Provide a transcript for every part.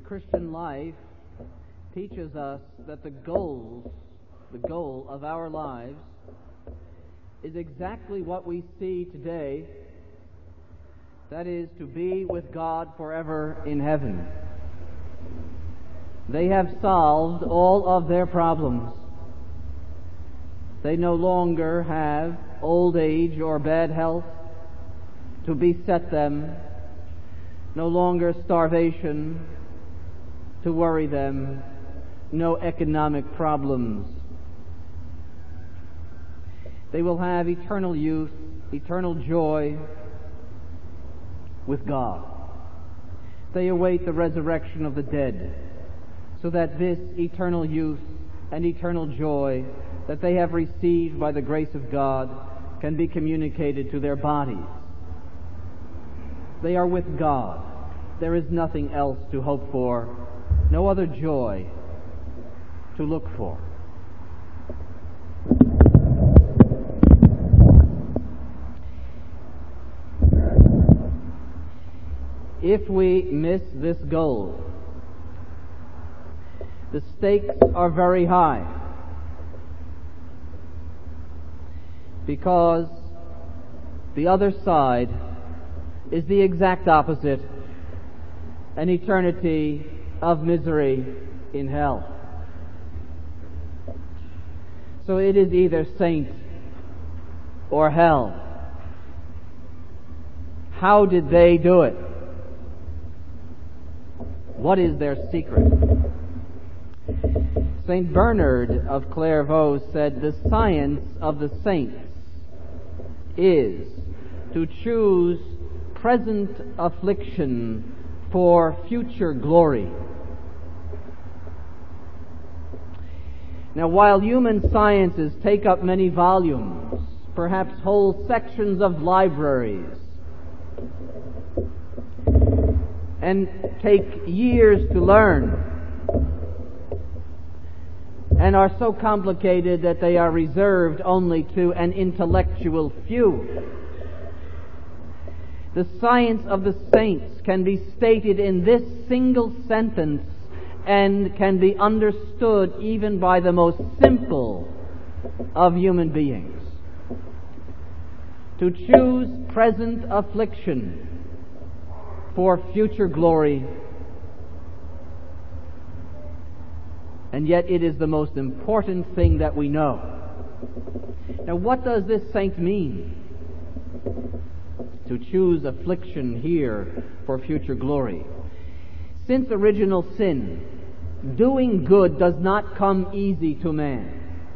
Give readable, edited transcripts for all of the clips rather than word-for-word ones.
Christian life teaches us that the goal of our lives is exactly what we see today, that is, to be with God forever in heaven. They have solved all of their problems. They no longer have old age or bad health to beset them, no longer starvation to worry them, no economic problems. They will have eternal youth, eternal joy with God. They await the resurrection of the dead, so that this eternal youth and eternal joy that they have received by the grace of God can be communicated to their bodies. They are with God. There is nothing else to hope for, no other joy to look for. If we miss this goal, the stakes are very high, because the other side is the exact opposite, an eternity of misery in hell. So it is either saint or hell. How did they do it? What is their secret? St. Bernard of Clairvaux said, "The science of the saints is to choose present affliction for future glory." Now, while human sciences take up many volumes, perhaps whole sections of libraries, and take years to learn, and are so complicated that they are reserved only to an intellectual few, the science of the saints can be stated in this single sentence and can be understood even by the most simple of human beings. To choose present affliction for future glory, and yet it is the most important thing that we know. Now, what does this saint mean? To choose affliction here for future glory. Since original sin, doing good does not come easy to man.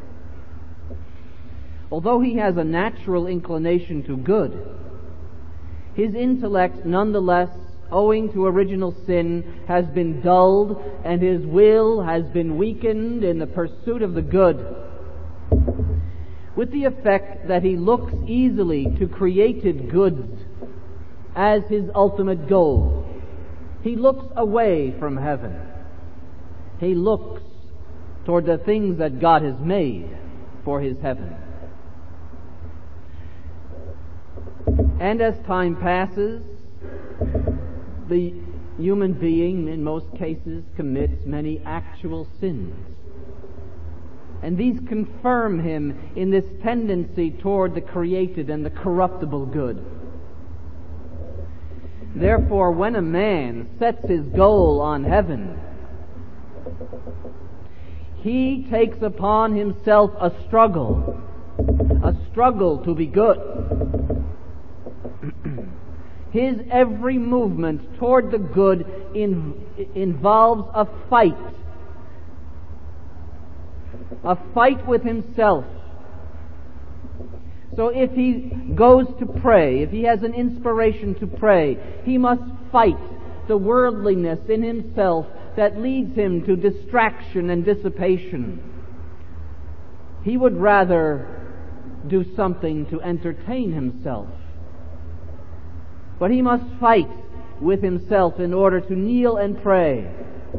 Although he has a natural inclination to good, his intellect nonetheless, owing to original sin, has been dulled, and his will has been weakened in the pursuit of the good, with the effect that he looks easily to created goods as his ultimate goal. He looks away from heaven. He looks toward the things that God has made for his heaven. And as time passes, the human being, in most cases, commits many actual sins. And these confirm him in this tendency toward the created and the corruptible good. Therefore, when a man sets his goal on heaven, he takes upon himself a struggle to be good. His every movement toward the good involves a fight with himself. So if he goes to pray, if he has an inspiration to pray, he must fight the worldliness in himself that leads him to distraction and dissipation. He would rather do something to entertain himself. But he must fight with himself in order to kneel and pray.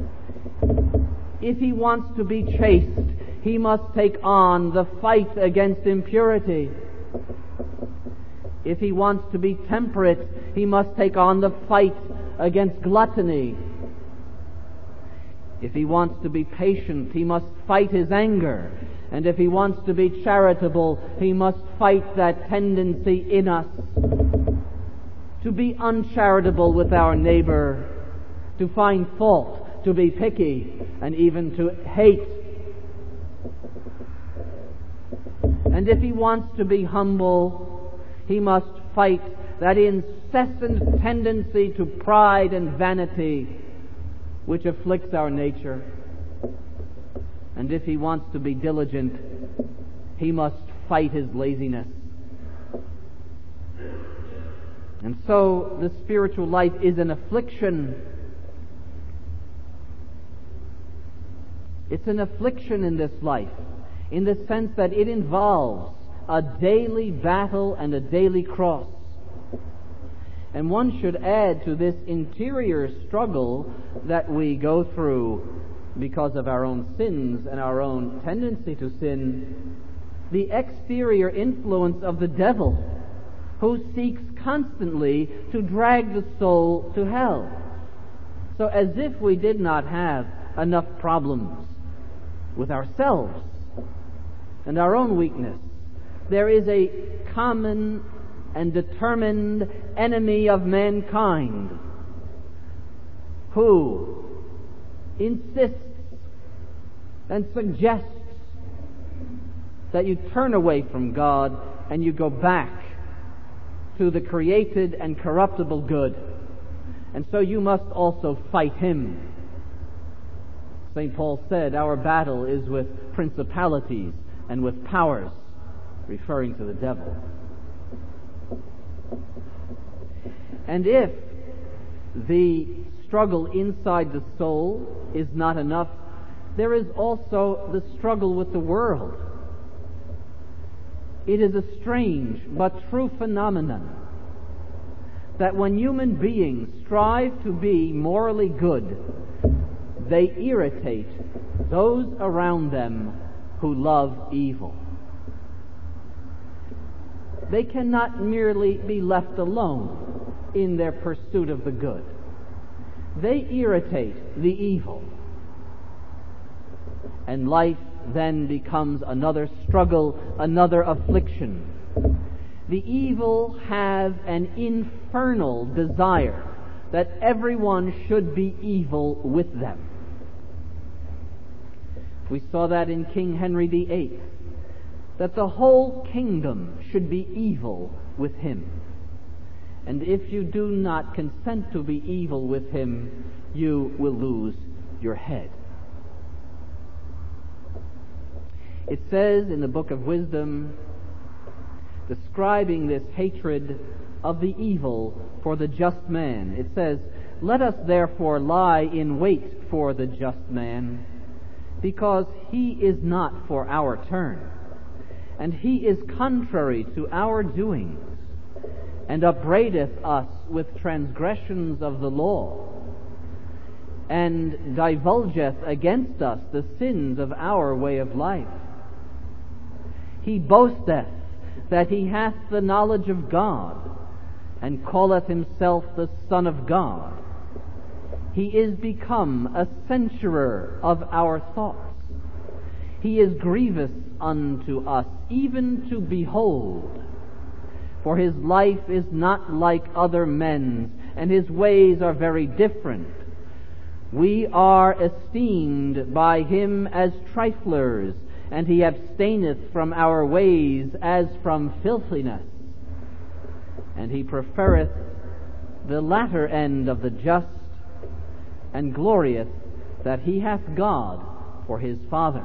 If he wants to be chaste, he must take on the fight against impurity. If he wants to be temperate, he must take on the fight against gluttony. If he wants to be patient, he must fight his anger. And if he wants to be charitable, he must fight that tendency in us to be uncharitable with our neighbor, to find fault, to be picky, and even to hate. And if he wants to be humble, he must fight that incessant tendency to pride and vanity which afflicts our nature. And if he wants to be diligent, he must fight his laziness. And so the spiritual life is an affliction. It's an affliction in this life, in the sense that it involves a daily battle and a daily cross. And one should add to this interior struggle that we go through because of our own sins and our own tendency to sin, the exterior influence of the devil, who seeks constantly to drag the soul to hell. So as if we did not have enough problems with ourselves and our own weakness, there is a common and determined enemy of mankind who insists and suggests that you turn away from God and you go back to the created and corruptible good. And so you must also fight him. St. Paul said, our battle is with principalities and with powers, referring to the devil. And if the struggle inside the soul is not enough, there is also the struggle with the world. It is a strange but true phenomenon that when human beings strive to be morally good, they irritate those around them who love evil. They cannot merely be left alone in their pursuit of the good. They irritate the evil. And life then becomes another struggle, another affliction. The evil have an infernal desire that everyone should be evil with them. We saw that in King Henry VIII, that the whole kingdom should be evil with him. And if you do not consent to be evil with him, you will lose your head. It says in the Book of Wisdom, describing this hatred of the evil for the just man, it says, let us therefore lie in wait for the just man, because he is not for our turn, and he is contrary to our doings, and upbraideth us with transgressions of the law, and divulgeth against us the sins of our way of life. He boasteth that he hath the knowledge of God, and calleth himself the Son of God. He is become a censurer of our thoughts. He is grievous unto us, even to behold. For his life is not like other men's, and his ways are very different. We are esteemed by him as triflers, and he abstaineth from our ways as from filthiness. And he preferreth the latter end of the just, and glorieth that he hath God for his Father.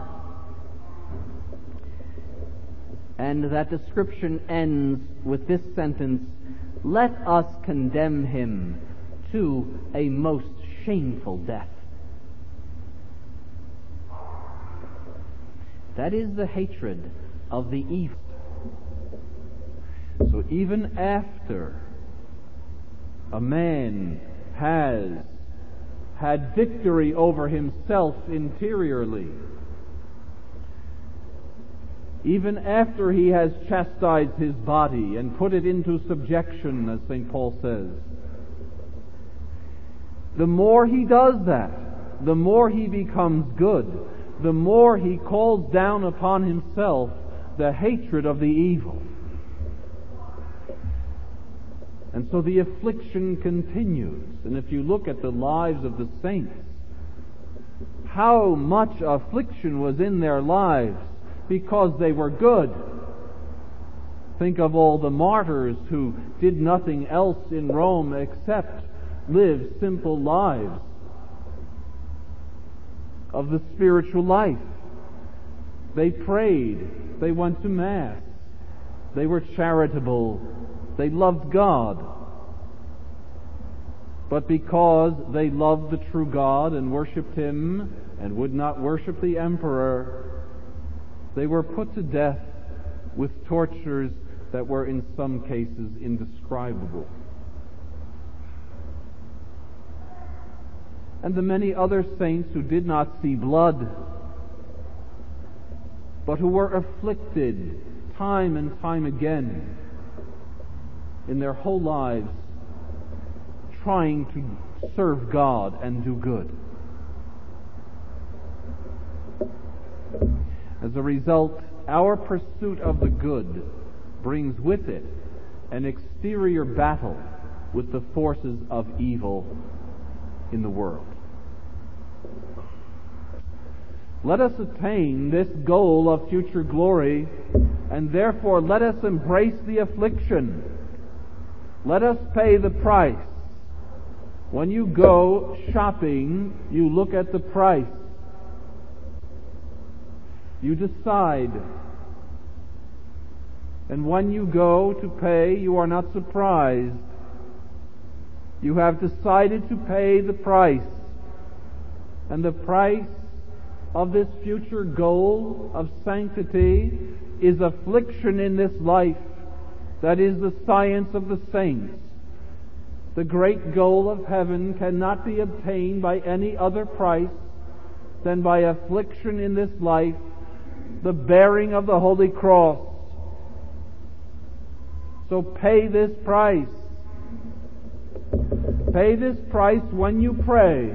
And that description ends with this sentence, let us condemn him to a most shameful death. That is the hatred of the evil. So even after a man has had victory over himself interiorly, even after he has chastised his body and put it into subjection, as St. Paul says, the more he does that, the more he becomes good, the more he calls down upon himself the hatred of the evil. And so the affliction continues. And if you look at the lives of the saints, how much affliction was in their lives because they were good. Think of all the martyrs who did nothing else in Rome except live simple lives of the spiritual life. They prayed, they went to Mass, they were charitable, they loved God. But because they loved the true God and worshipped Him and would not worship the emperor, they were put to death with tortures that were in some cases indescribable. And the many other saints who did not see blood, but who were afflicted time and time again in their whole lives, trying to serve God and do good. As a result, our pursuit of the good brings with it an exterior battle with the forces of evil in the world. Let us attain this goal of future glory, and therefore let us embrace the affliction. Let us pay the price. When you go shopping, you look at the price. You decide. And when you go to pay, you are not surprised. You have decided to pay the price. And the price of this future goal of sanctity is affliction in this life. That is the science of the saints. The great goal of heaven cannot be obtained by any other price than by affliction in this life, the bearing of the Holy Cross. So pay this price. Pay this price when you pray.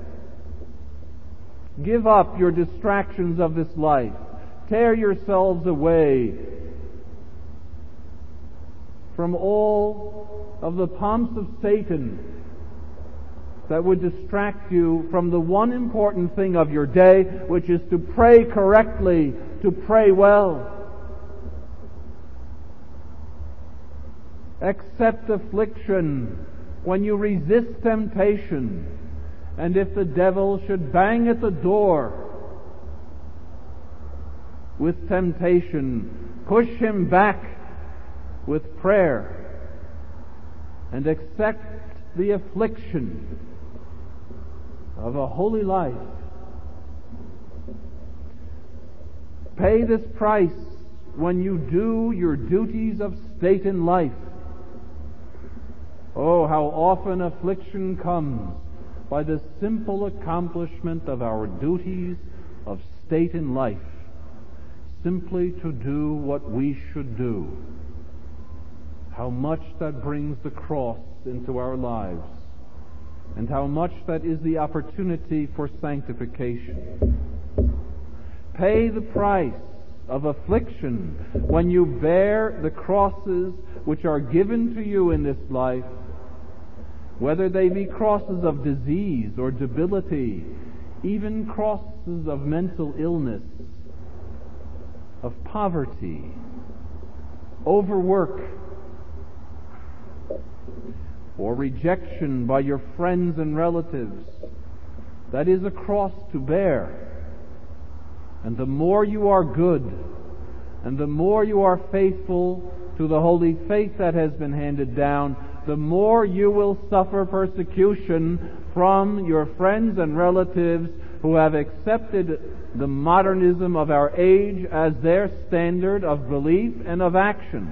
Give up your distractions of this life. Tear yourselves away from all of the pomps of Satan that would distract you from the one important thing of your day, which is to pray correctly, to pray well. Accept affliction when you resist temptation. And if the devil should bang at the door with temptation, push him back with prayer and accept the affliction of a holy life. Pay this price when you do your duties of state in life. Oh, how often affliction comes by the simple accomplishment of our duties of state in life, simply to do what we should do. How much that brings the cross into our lives, and how much that is the opportunity for sanctification. Pay the price of affliction when you bear the crosses which are given to you in this life, whether they be crosses of disease or debility, even crosses of mental illness, of poverty, overwork, or rejection by your friends and relatives. That is a cross to bear. And the more you are good, and the more you are faithful to the holy faith that has been handed down, the more you will suffer persecution from your friends and relatives who have accepted the modernism of our age as their standard of belief and of action.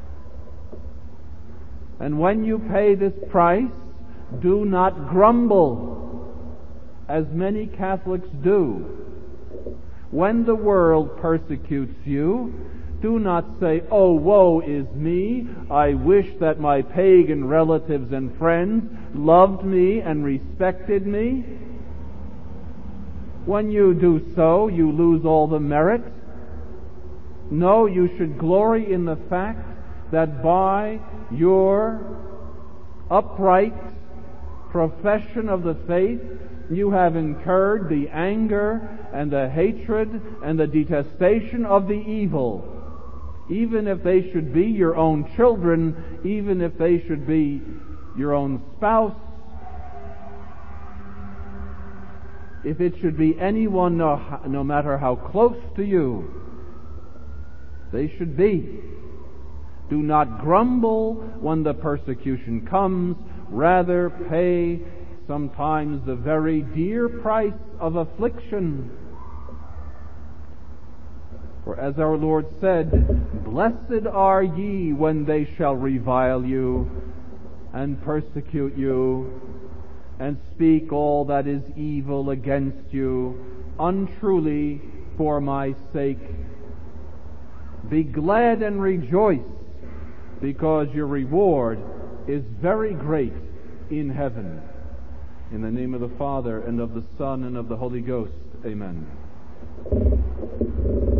And when you pay this price, do not grumble, as many Catholics do. When the world persecutes you, do not say, "Oh, woe is me. I wish that my pagan relatives and friends loved me and respected me." When you do so, you lose all the merit. No, you should glory in the fact that by your upright profession of the faith, you have incurred the anger and the hatred and the detestation of the evil, even if they should be your own children, even if they should be your own spouse, if it should be anyone, no matter how close to you they should be. Do not grumble when the persecution comes. Rather, pay sometimes the very dear price of affliction. For as our Lord said, "Blessed are ye when they shall revile you and persecute you and speak all that is evil against you untruly for my sake. Be glad and rejoice, because your reward is very great in heaven." In the name of the Father, and of the Son, and of the Holy Ghost. Amen.